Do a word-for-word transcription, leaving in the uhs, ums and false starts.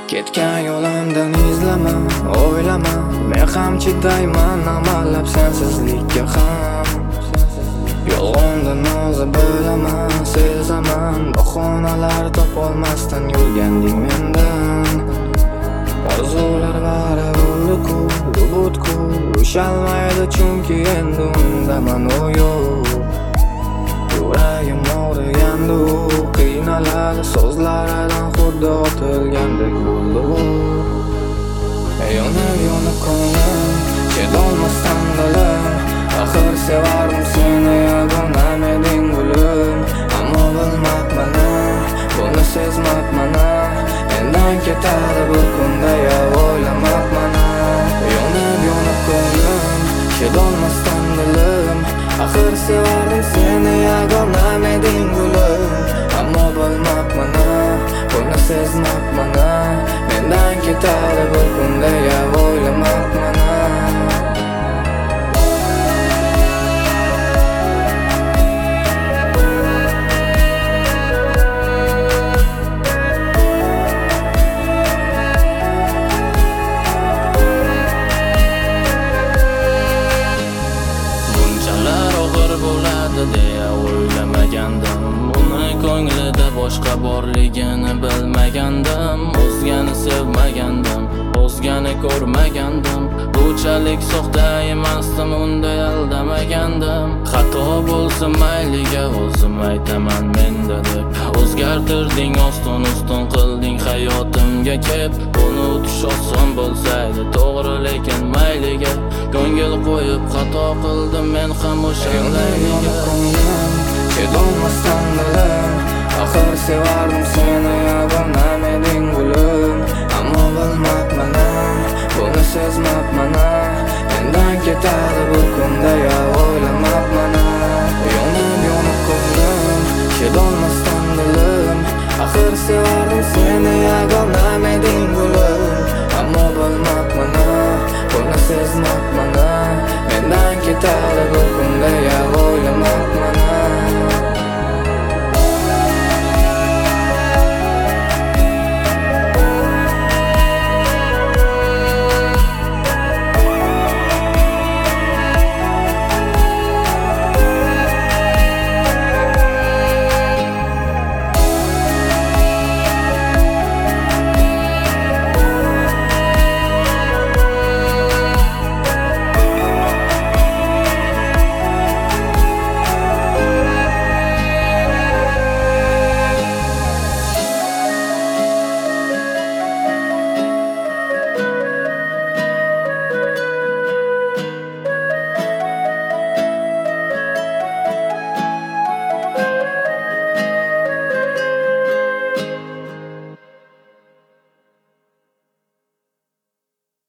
Ketgan yo'limdan izlama, o'ylama, men ham chidayman amallab sensizlikka ham. Yolg'ondan o'zi bilaman, sezaman, bahonalar topolmasdan yurganding mendan. Orzular baravar-ku, bulut-ku, ushalmaydi chunki endi undaman u yo'q. Yuragim og'rigandi, qiynaladi so'zlaridan xuddi otilgandek bo'ldi u. Yonib yonib ko'nglim, chidolmasdan dilim, axir sevardim seni yagonam eding gulim. Ammo bilmabman, buni sezmabman, mendan ketadi bu kunda ya o'ylamabman. Yonib yonib ko'nglim, chidolmasdan dilim, axir sevardim seni yagonam eding gulim. Ammo bilmabman, buni sezmabman, mendan ketadi bu kunda ya o'ylamabman. deya o'ylamagandim. Uni ko'nglida boshqa borligini bilmagandim. O'zgani sevmagandim, o'zgani ko'rmagandim. Bunchalik soxta emasdim, unday aldamagandim. Xato bo'lsa mayliga o'zim aytaman menda deb. O'zgartirding, oston ustun qilding hayotimga kep. Unutish oson bo'lsaydi to'g'ri, lekin mayliga ko'ngil qo'yib xato qildim men ham o'shanlarga. Chidolmasdan dilim, axir sevardim seni yagonam eding